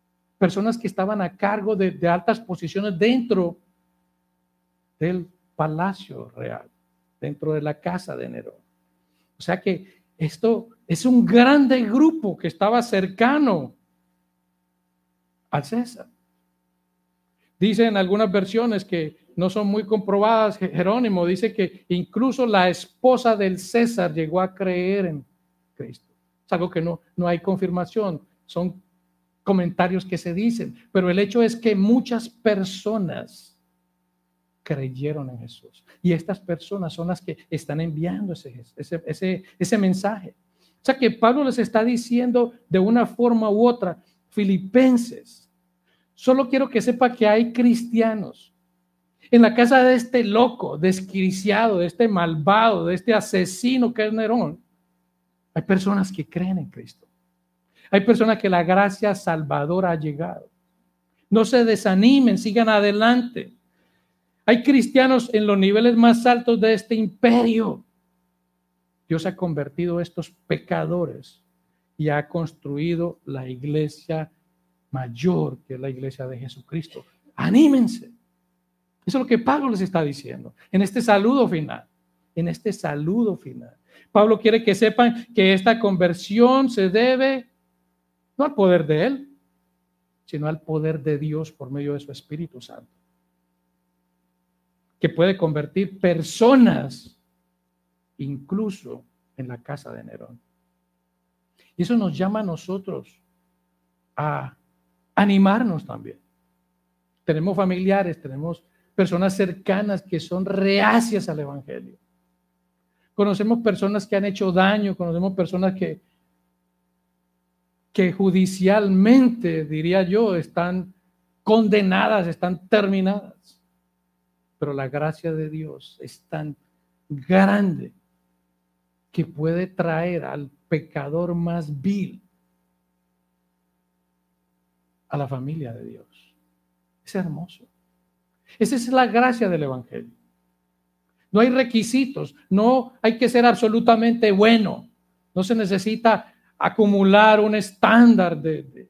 personas que estaban a cargo de altas posiciones dentro del palacio real, dentro de la casa de Nerón. O sea que esto es un grande grupo que estaba cercano al César. Dice en algunas versiones que no son muy comprobadas, Jerónimo dice que incluso la esposa del César llegó a creer en Cristo. Es algo que no hay confirmación, son comentarios que se dicen, pero el hecho es que muchas personas creyeron en Jesús. Y estas personas son las que están enviando ese mensaje. O sea que Pablo les está diciendo de una forma u otra, Filipenses, solo quiero que sepa que hay cristianos en la casa de este loco, desquiciado, de este malvado, de este asesino que es Nerón. Hay personas que creen en Cristo. Hay personas que la gracia salvadora ha llegado. No se desanimen, sigan adelante. Hay cristianos en los niveles más altos de este imperio. Dios ha convertido a estos pecadores y ha construido la iglesia mayor, que es la iglesia de Jesucristo. Anímense. Eso es lo que Pablo les está diciendo en este saludo final. En este saludo final. Pablo quiere que sepan que esta conversión se debe no al poder de él, sino al poder de Dios por medio de su Espíritu Santo, que puede convertir personas incluso en la casa de Nerón. Y eso nos llama a nosotros a animarnos también. Tenemos familiares, tenemos personas cercanas que son reacias al evangelio. Conocemos personas que han hecho daño, conocemos personas que judicialmente, diría yo, están condenadas, están terminadas. Pero la gracia de Dios es tan grande que puede traer al pecador más vil a la familia de Dios. Es hermoso. Esa es la gracia del evangelio. No hay requisitos, no hay que ser absolutamente bueno, no se necesita acumular un estándar de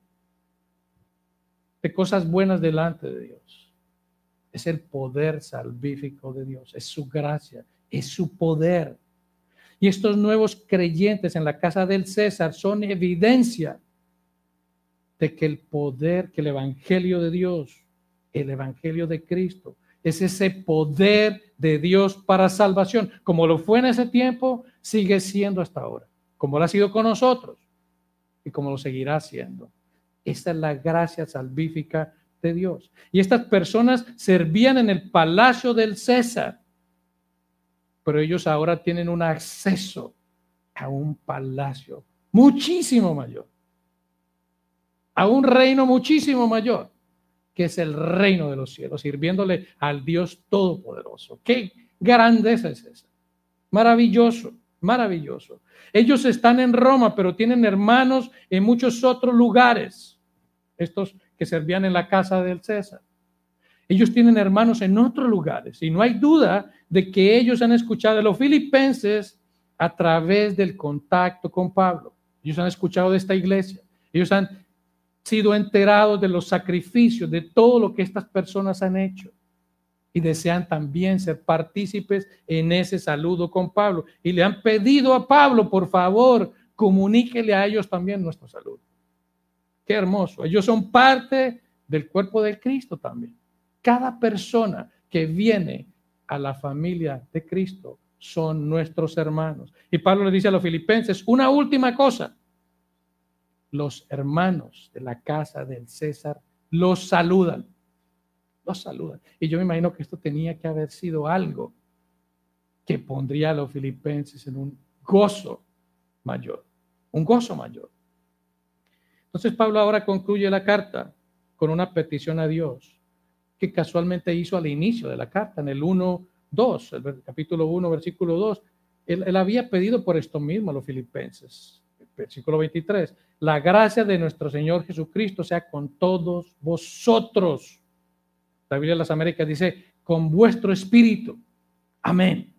cosas buenas delante de Dios. Es el poder salvífico de Dios, es su gracia, es su poder. Y estos nuevos creyentes en la casa del César son evidencia de que el poder, que el evangelio de Dios, el evangelio de Cristo, es ese poder de Dios para salvación. Como lo fue en ese tiempo, sigue siendo hasta ahora. Como lo ha sido con nosotros y como lo seguirá siendo. Esta es la gracia salvífica de Dios. Y estas personas servían en el palacio del César, pero ellos ahora tienen un acceso a un palacio muchísimo mayor, a un reino muchísimo mayor, que es el reino de los cielos, sirviéndole al Dios Todopoderoso. ¡Qué grandeza es esa! Maravilloso, maravilloso. Ellos están en Roma, pero tienen hermanos en muchos otros lugares, estos que servían en la casa del César. Ellos tienen hermanos en otros lugares y no hay duda de que ellos han escuchado de los filipenses a través del contacto con Pablo. Ellos han escuchado de esta iglesia. Ellos han sido enterados de los sacrificios, de todo lo que estas personas han hecho y desean también ser partícipes en ese saludo con Pablo y le han pedido a Pablo, por favor, comuníquele a ellos también nuestro saludo. Qué hermoso. Ellos son parte del cuerpo de Cristo también. Cada persona que viene a la familia de Cristo son nuestros hermanos. Y Pablo le dice a los filipenses una última cosa. Los hermanos de la casa del César los saludan. Los saludan. Y yo me imagino que esto tenía que haber sido algo que pondría a los filipenses en un gozo mayor. Un gozo mayor. Entonces Pablo ahora concluye la carta con una petición a Dios que casualmente hizo al inicio de la carta, en el 1:2, el capítulo 1, versículo 2. Él había pedido por esto mismo a los filipenses. Versículo 23. La gracia de nuestro Señor Jesucristo sea con todos vosotros. La Biblia de las Américas dice, con vuestro espíritu. Amén.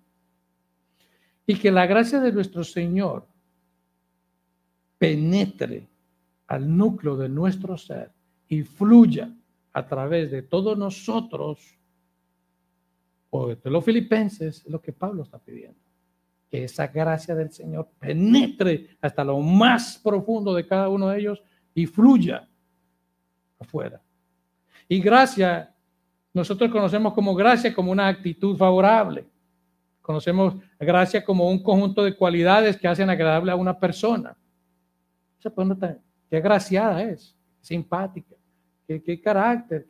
Y que la gracia de nuestro Señor penetre al núcleo de nuestro ser y fluya a través de todos nosotros, o de los filipenses, es lo que Pablo está pidiendo. Que esa gracia del Señor penetre hasta lo más profundo de cada uno de ellos y fluya afuera. Y gracia, nosotros conocemos como gracia como una actitud favorable. Conocemos gracia como un conjunto de cualidades que hacen agradable a una persona. Esa persona, qué agraciada es, simpática, qué carácter,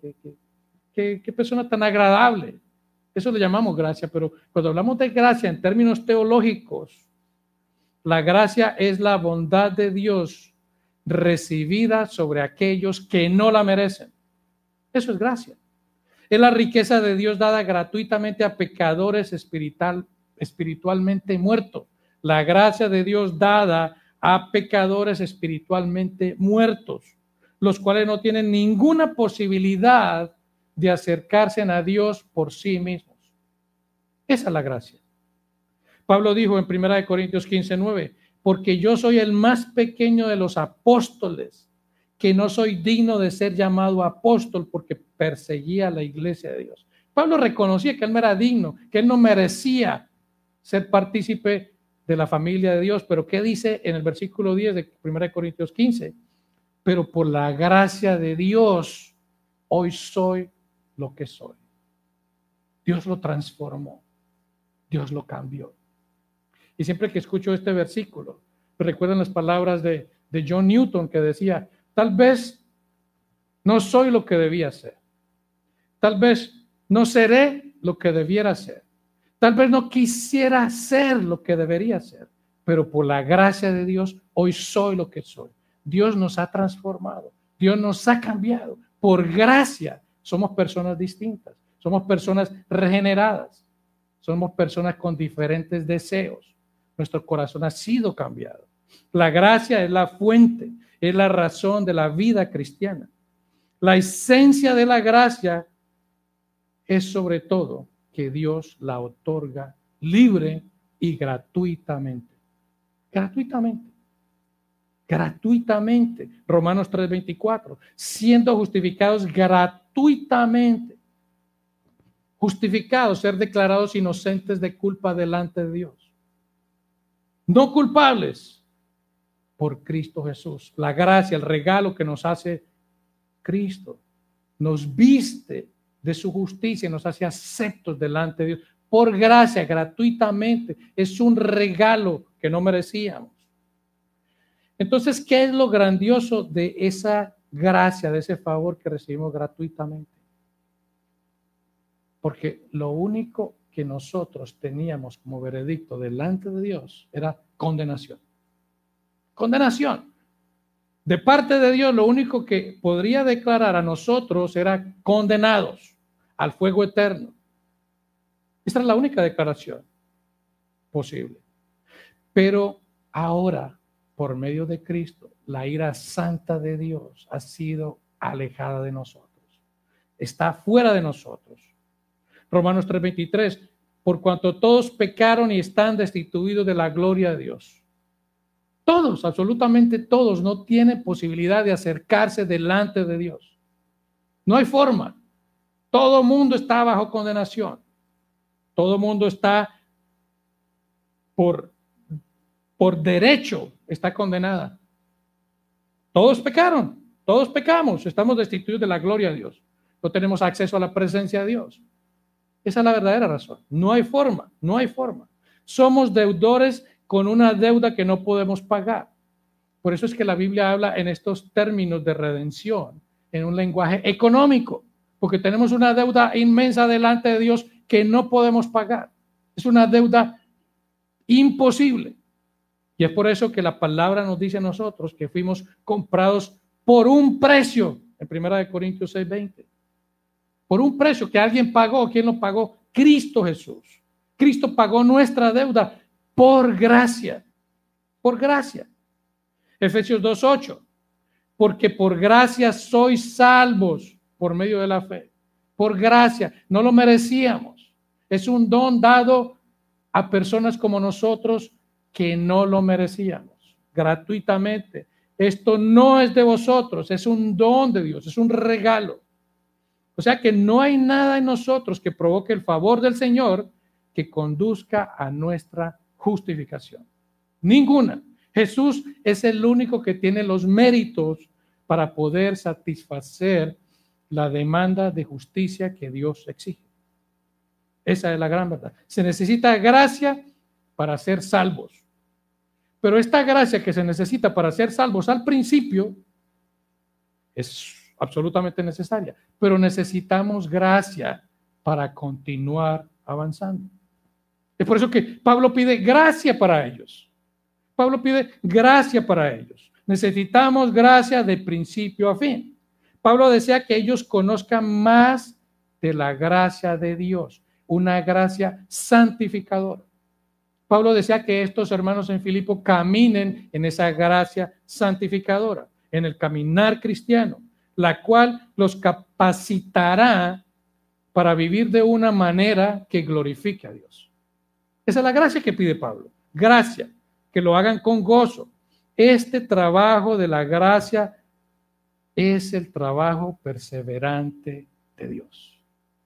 qué persona tan agradable. Eso le llamamos gracia, pero cuando hablamos de gracia en términos teológicos, la gracia es la bondad de Dios recibida sobre aquellos que no la merecen. Eso es gracia. Es la riqueza de Dios dada gratuitamente a pecadores espiritualmente muertos. La gracia de Dios dada a pecadores espiritualmente muertos, los cuales no tienen ninguna posibilidad de acercarse a Dios por sí mismos. Esa es la gracia. Pablo dijo en 1 Corintios 15:9, porque yo soy el más pequeño de los apóstoles, que no soy digno de ser llamado apóstol porque perseguía a la iglesia de Dios. Pablo reconocía que él no era digno, que él no merecía ser partícipe de la familia de Dios, pero ¿qué dice en el versículo 10 de 1 Corintios 15? Pero por la gracia de Dios, hoy soy lo que soy. Dios lo transformó, Dios lo cambió. Y siempre que escucho este versículo, me recuerdan las palabras de John Newton, que decía, tal vez no soy lo que debía ser, tal vez no seré lo que debiera ser, tal vez no quisiera ser lo que debería ser, pero por la gracia de Dios, hoy soy lo que soy. Dios nos ha transformado, Dios nos ha cambiado. Por gracia somos personas distintas, somos personas regeneradas, somos personas con diferentes deseos. Nuestro corazón ha sido cambiado. La gracia es la fuente, es la razón de la vida cristiana. La esencia de la gracia es sobre todo que Dios la otorga libre y gratuitamente. Gratuitamente. Gratuitamente. Romanos 3:24. Siendo justificados gratuitamente. Justificados, ser declarados inocentes de culpa delante de Dios. No culpables por Cristo Jesús. La gracia, el regalo que nos hace Cristo, nos viste de su justicia y nos hace aceptos delante de Dios. Por gracia, gratuitamente. Es un regalo que no merecíamos. Entonces, ¿qué es lo grandioso de esa gracia, de ese favor que recibimos gratuitamente? Porque lo único que nosotros teníamos como veredicto delante de Dios era condenación. Condenación. De parte de Dios, lo único que podría declarar a nosotros era condenados al fuego eterno. Esta es la única declaración posible. Pero ahora, por medio de Cristo, la ira santa de Dios ha sido alejada de nosotros. Está fuera de nosotros. Romanos 3:23, por cuanto todos pecaron y están destituidos de la gloria de Dios. Todos, absolutamente todos, no tienen posibilidad de acercarse delante de Dios. No hay forma. Todo mundo está bajo condenación. Todo mundo está por derecho, está condenada. Todos pecaron, todos pecamos, estamos destituidos de la gloria de Dios. No tenemos acceso a la presencia de Dios. Esa es la verdadera razón. No hay forma, no hay forma. Somos deudores con una deuda que no podemos pagar. Por eso es que la Biblia habla en estos términos de redención, en un lenguaje económico, porque tenemos una deuda inmensa delante de Dios que no podemos pagar. Es una deuda imposible. Y es por eso que la palabra nos dice a nosotros que fuimos comprados por un precio, en 1 Corintios 6:20. Por un precio que alguien pagó. ¿Quién lo pagó? Cristo Jesús. Cristo pagó nuestra deuda por gracia. Por gracia. Efesios 2:8. Porque por gracia sois salvos por medio de la fe. Por gracia. No lo merecíamos. Es un don dado a personas como nosotros que no lo merecíamos. Gratuitamente. Esto no es de vosotros, es un don de Dios, es un regalo. O sea que no hay nada en nosotros que provoque el favor del Señor que conduzca a nuestra justificación. Ninguna. Jesús es el único que tiene los méritos para poder satisfacer la demanda de justicia que Dios exige. Esa es la gran verdad. Se necesita gracia para ser salvos. Pero esta gracia que se necesita para ser salvos al principio es absolutamente necesaria. Pero necesitamos gracia para continuar avanzando. Es por eso que Pablo pide gracia para ellos. Pablo pide gracia para ellos. Necesitamos gracia de principio a fin. Pablo desea que ellos conozcan más de la gracia de Dios, una gracia santificadora. Pablo desea que estos hermanos en Filipo caminen en esa gracia santificadora, en el caminar cristiano, la cual los capacitará para vivir de una manera que glorifique a Dios. Esa es la gracia que pide Pablo. Gracia, que lo hagan con gozo. Este trabajo de la gracia es el trabajo perseverante de Dios.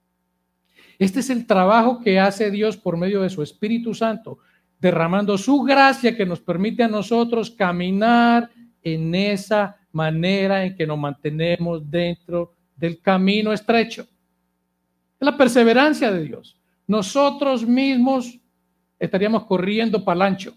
Este es el trabajo que hace Dios por medio de su Espíritu Santo, derramando su gracia que nos permite a nosotros caminar en esa manera en que nos mantenemos dentro del camino estrecho. Es la perseverancia de Dios. Nosotros mismos estaríamos corriendo para el ancho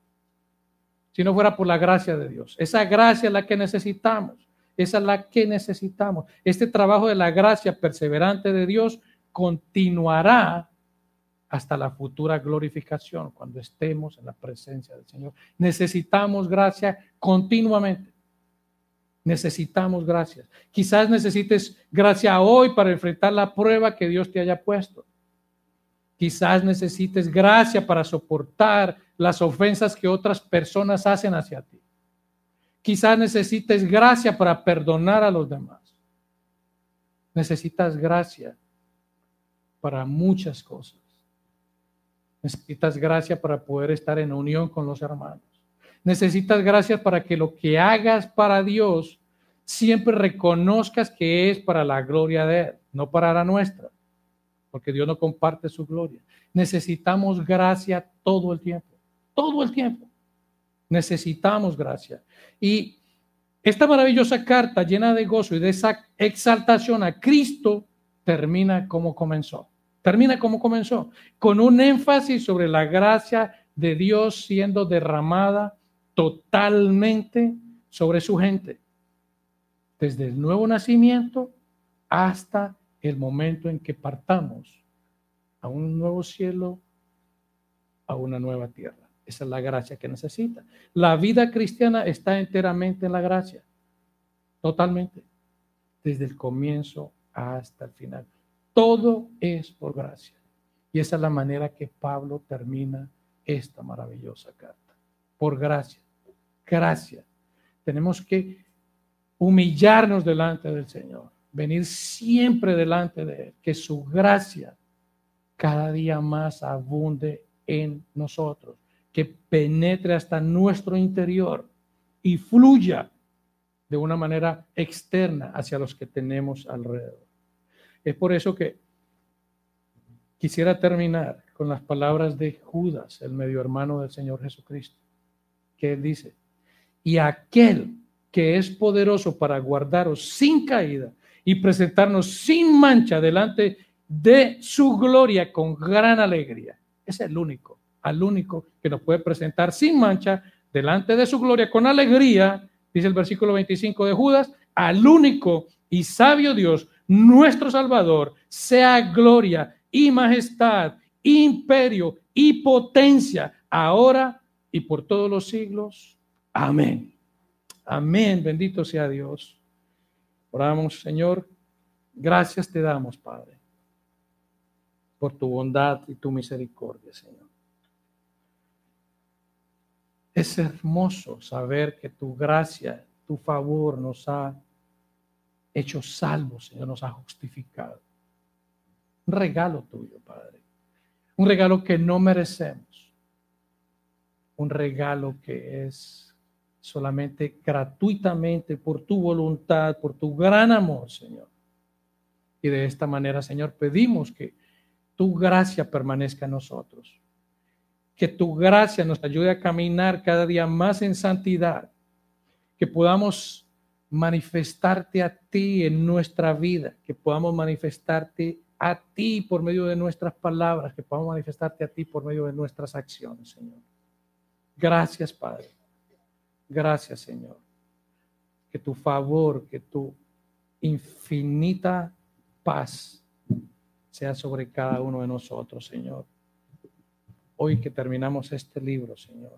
si no fuera por la gracia de Dios. Esa gracia es la que necesitamos. Esa es la que necesitamos. Este trabajo de la gracia perseverante de Dios continuará hasta la futura glorificación, cuando estemos en la presencia del Señor. Necesitamos gracia continuamente. Necesitamos gracia. Quizás necesites gracia hoy para enfrentar la prueba que Dios te haya puesto. Quizás necesites gracia para soportar las ofensas que otras personas hacen hacia ti. Quizás necesites gracia para perdonar a los demás. Necesitas gracia para muchas cosas. Necesitas gracia para poder estar en unión con los hermanos. Necesitas gracia para que lo que hagas para Dios siempre reconozcas que es para la gloria de Él, no para la nuestra, porque Dios no comparte su gloria. Necesitamos gracia todo el tiempo, todo el tiempo. Necesitamos gracia. Y esta maravillosa carta llena de gozo y de esa exaltación a Cristo termina como comenzó. Termina como comenzó, con un énfasis sobre la gracia de Dios siendo derramada totalmente sobre su gente, desde el nuevo nacimiento hasta el momento en que partamos a un nuevo cielo, a una nueva tierra. Esa es la gracia que necesita. La vida cristiana está enteramente en la gracia, totalmente, desde el comienzo hasta el final. Todo es por gracia. Y esa es la manera que Pablo termina esta maravillosa carta. Por gracia. Gracia. Tenemos que humillarnos delante del Señor. Venir siempre delante de Él. Que su gracia cada día más abunde en nosotros. Que penetre hasta nuestro interior y fluya de una manera externa hacia los que tenemos alrededor. Es por eso que quisiera terminar con las palabras de Judas, el medio hermano del Señor Jesucristo, que él dice: y aquel que es poderoso para guardaros sin caída y presentarnos sin mancha delante de su gloria con gran alegría. Es el único, al único que nos puede presentar sin mancha delante de su gloria con alegría, dice el versículo 25 de Judas, al único y sabio Dios, nuestro Salvador, sea gloria y majestad, imperio y potencia, ahora y por todos los siglos. Amén. Amén. Bendito sea Dios. Oramos, Señor. Gracias te damos, Padre, por tu bondad y tu misericordia, Señor. Es hermoso saber que tu gracia, tu favor nos ha hecho salvos, Señor, nos ha justificado. Un regalo tuyo, Padre. Un regalo que no merecemos. Un regalo que es solamente gratuitamente por tu voluntad, por tu gran amor, Señor. Y de esta manera, Señor, pedimos que tu gracia permanezca en nosotros, que tu gracia nos ayude a caminar cada día más en santidad, que podamos manifestarte a ti en nuestra vida, que podamos manifestarte a ti por medio de nuestras palabras, que podamos manifestarte a ti por medio de nuestras acciones, Señor. Gracias, Padre. Gracias, Señor. Que tu favor, que tu infinita paz sea sobre cada uno de nosotros, Señor. Hoy que terminamos este libro, Señor,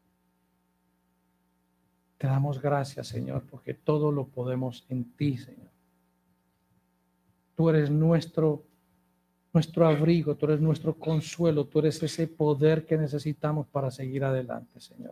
te damos gracias, Señor, porque todo lo podemos en ti, Señor. Tú eres nuestro abrigo, tú eres nuestro consuelo, tú eres ese poder que necesitamos para seguir adelante, Señor.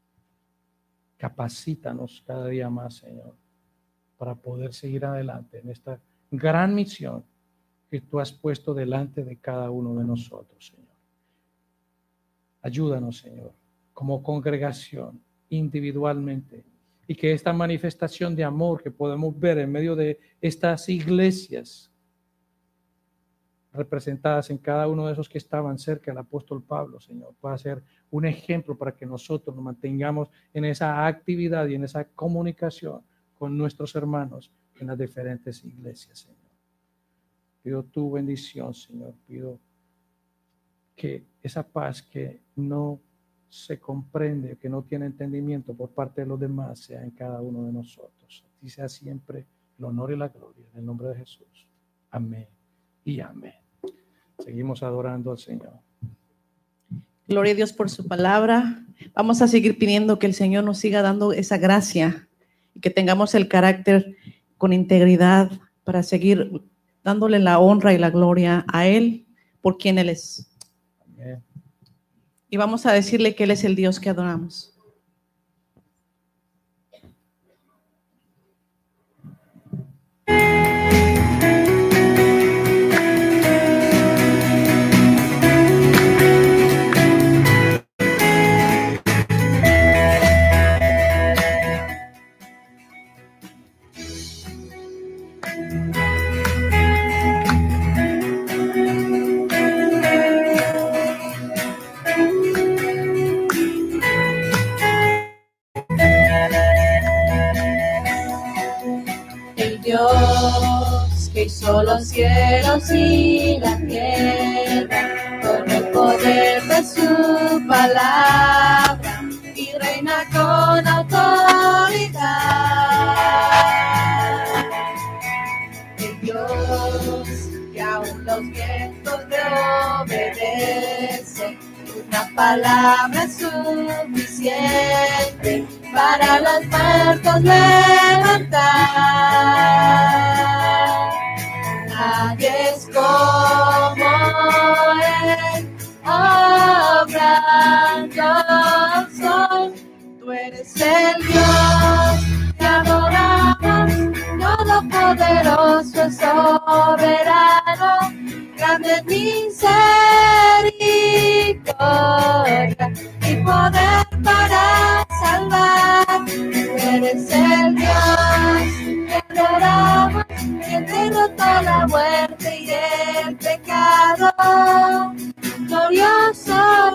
Capacítanos cada día más, Señor, para poder seguir adelante en esta gran misión que tú has puesto delante de cada uno de nosotros, Señor. Ayúdanos, Señor, como congregación, individualmente, y que esta manifestación de amor que podemos ver en medio de estas iglesias representadas en cada uno de esos que estaban cerca del apóstol Pablo, Señor, pueda ser un ejemplo para que nosotros nos mantengamos en esa actividad y en esa comunicación con nuestros hermanos en las diferentes iglesias, Señor. Pido tu bendición, Señor. Pido que esa paz que no se comprende, que no tiene entendimiento por parte de los demás, sea en cada uno de nosotros. A ti sea siempre el honor y la gloria. En el nombre de Jesús. Amén y amén. Seguimos adorando al Señor. Gloria a Dios por su palabra. Vamos a seguir pidiendo que el Señor nos siga dando esa gracia y que tengamos el carácter con integridad para seguir dándole la honra y la gloria a Él por quien Él es. Amén. Y vamos a decirle que Él es el Dios que adoramos. Dios que hizo los cielos y la tierra con el poder de su palabra y reina con autoridad. El Dios que aún los vientos le obedecen, una palabra es suficiente para los muertos levantar. Nadie es como Él, obrando soy. Tú eres el Dios que adoramos, todopoderoso, soberano, grande en misericordia y poder para salvar. Tú eres el Dios que adoramos, que derrotó la muerte y el pecado, glorioso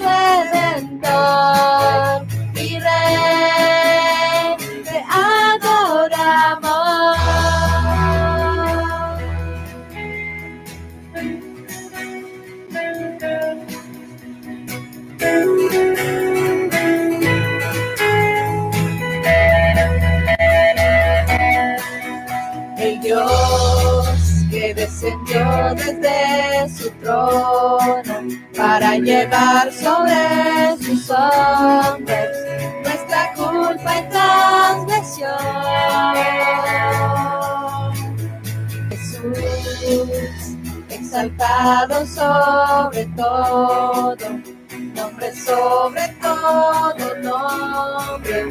Redentor y Rey, te adoramos. El Dios que descendió desde su trono para llevar sobre sus hombres nuestra culpa y transgresión. Jesús, exaltado sobre todo, nombre sobre todo nombre,